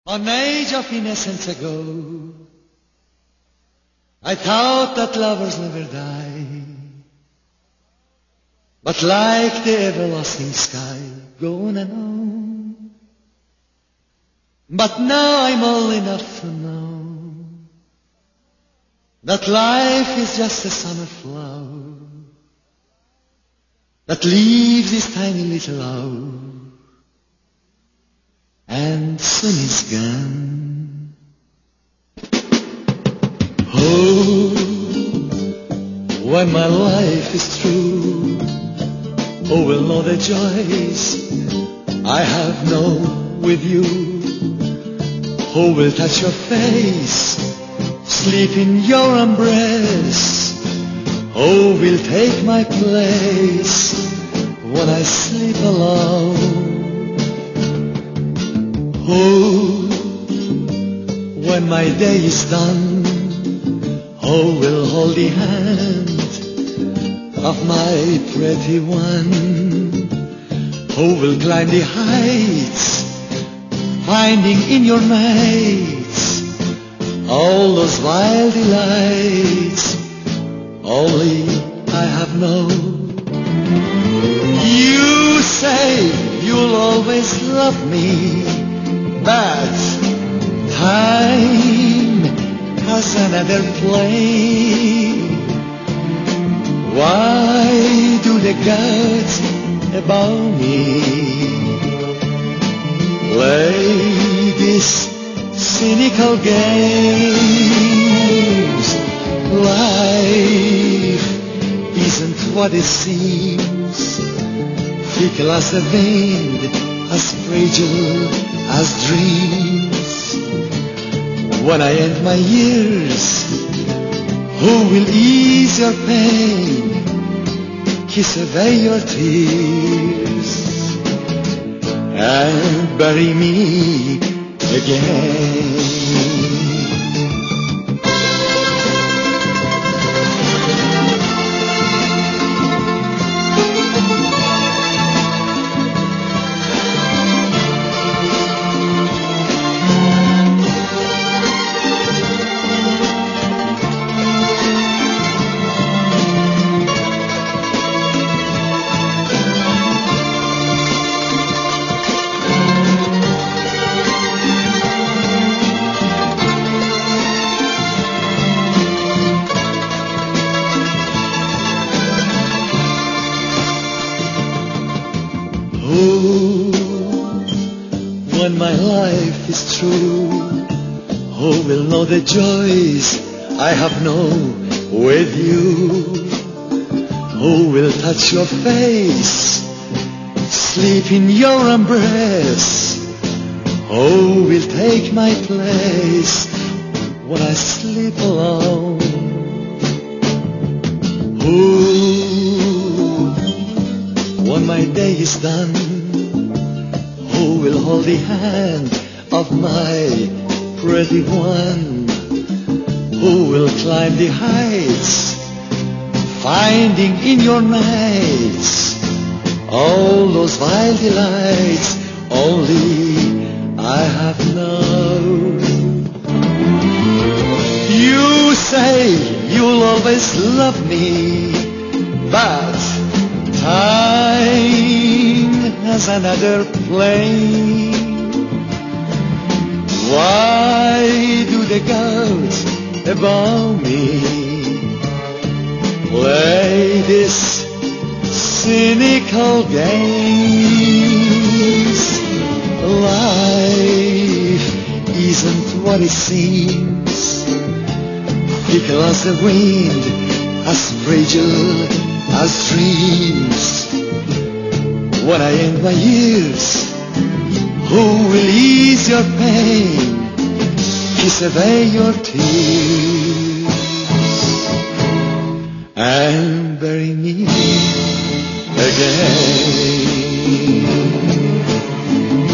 An age of innocence ago, I thought that lovers never die, but like the everlasting sky, go on and on. But now I'm old enough to know that life is just a summer flower that leaves this tiny little hour and soon is gone. Oh, when my life is through, oh, we'll know the joys I have known with you. Oh, will touch your face, sleep in your embrace. Oh, will take my place when I sleep alone. Oh, when my day is done, oh, we'll hold the hand of my pretty one. Oh, we'll climb the heights, finding in your mates all those wild delights only I have known. You say you'll always love me, but time has another play. Why do the gods above me play these cynical games? Life isn't what it seems, fickle as the wind, as fragile as dreams. When I end my years, who will ease your pain, kiss away your tears, and bury me again? Oh, when my life is through, oh, we'll know the joys I have known with you. Oh, we'll touch your face, sleep in your embrace. Oh, we'll take my place when I sleep alone. Oh, when my day is done, who will hold the hand of my pretty one? Who will climb the heights, finding in your nights all those wild delights only I have known? You say you'll always love me, but time has another play. Why do the gods above me play this cynical games? Life isn't what it seems, fickle as the wind, as fragile as dreams. When I end my years, who will ease your pain, kiss away your tears, and bury me again?